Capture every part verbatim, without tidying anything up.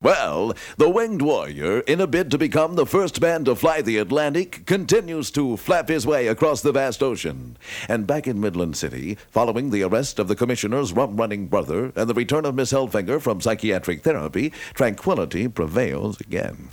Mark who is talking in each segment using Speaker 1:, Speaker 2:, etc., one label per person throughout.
Speaker 1: Well, the Winged Warrior, in a bid to become the first man to fly the Atlantic, continues to flap his way across the vast ocean. And back in Midland City, following the arrest of the commissioner's rum-running brother and the return of Miss Hellfinger from psychiatric therapy, tranquility prevails again.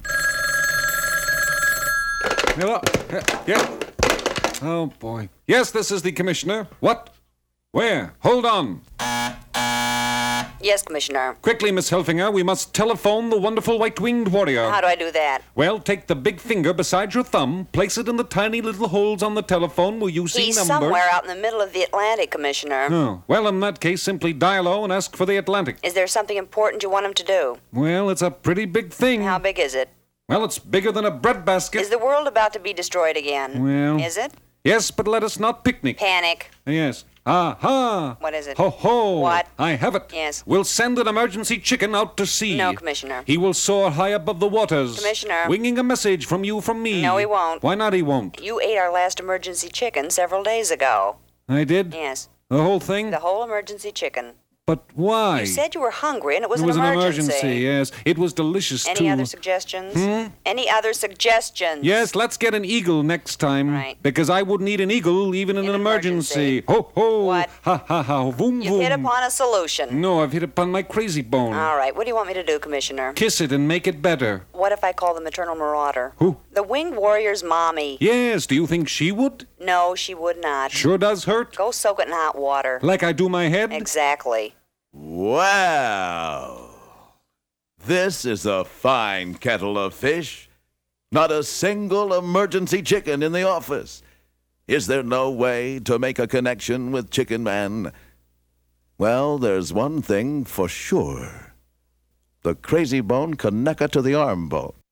Speaker 2: Hello? Yeah. Oh, boy. Yes, this is the commissioner. What? Where? Hold on.
Speaker 3: Yes, Commissioner.
Speaker 2: Quickly, Miss Hellfinger, we must telephone the wonderful white-winged warrior.
Speaker 3: How do I do that?
Speaker 2: Well, take the big finger beside your thumb, place it in the tiny little holes on the telephone where you see
Speaker 3: He's
Speaker 2: numbers.
Speaker 3: somewhere out in the middle of the Atlantic, Commissioner.
Speaker 2: Oh, well, in that case, simply dial O and ask for the Atlantic.
Speaker 3: Is there something important you want him to do?
Speaker 2: Well, it's a pretty big thing.
Speaker 3: How big is it?
Speaker 2: Well, it's bigger than a breadbasket.
Speaker 3: Is the world about to be destroyed again?
Speaker 2: Well...
Speaker 3: Is it?
Speaker 2: Yes, but let us not picnic.
Speaker 3: Panic.
Speaker 2: Yes. Aha!
Speaker 3: What is it?
Speaker 2: Ho ho!
Speaker 3: What?
Speaker 2: I have it.
Speaker 3: Yes.
Speaker 2: We'll send an emergency chicken out to sea.
Speaker 3: No, Commissioner.
Speaker 2: He will soar high above the waters.
Speaker 3: Commissioner.
Speaker 2: Winging a message from you from me.
Speaker 3: No, he won't.
Speaker 2: Why not he won't?
Speaker 3: You ate our last emergency chicken several days ago.
Speaker 2: I did?
Speaker 3: Yes.
Speaker 2: The whole thing?
Speaker 3: The whole emergency chicken.
Speaker 2: But why?
Speaker 3: You said you were hungry and it was,
Speaker 2: it was
Speaker 3: an,
Speaker 2: an
Speaker 3: emergency.
Speaker 2: emergency, yes. It was delicious,
Speaker 3: Any
Speaker 2: too.
Speaker 3: other suggestions?
Speaker 2: Hmm?
Speaker 3: Any other suggestions?
Speaker 2: Yes, let's get an eagle next time.
Speaker 3: Right.
Speaker 2: Because I wouldn't eat an eagle even in,
Speaker 3: In
Speaker 2: an
Speaker 3: an
Speaker 2: emergency.
Speaker 3: emergency.
Speaker 2: Ho ho!
Speaker 3: What?
Speaker 2: Ha ha ha! Voom
Speaker 3: You've
Speaker 2: voom!
Speaker 3: hit upon a solution.
Speaker 2: No, I've hit upon my crazy bone.
Speaker 3: All right, what do you want me to do, Commissioner?
Speaker 2: Kiss it and make it better.
Speaker 3: What if I call the maternal marauder?
Speaker 2: Who?
Speaker 3: The Winged Warrior's mommy.
Speaker 2: Yes, do you think she would?
Speaker 3: No, she would not.
Speaker 2: Sure does hurt.
Speaker 3: Go soak it in hot water.
Speaker 2: Like I do my head?
Speaker 3: Exactly.
Speaker 1: Wow! This is a fine kettle of fish. Not a single emergency chicken in the office. Is there no way to make a connection with Chicken Man? Well, there's one thing for sure. The crazy bone connected to the arm bone.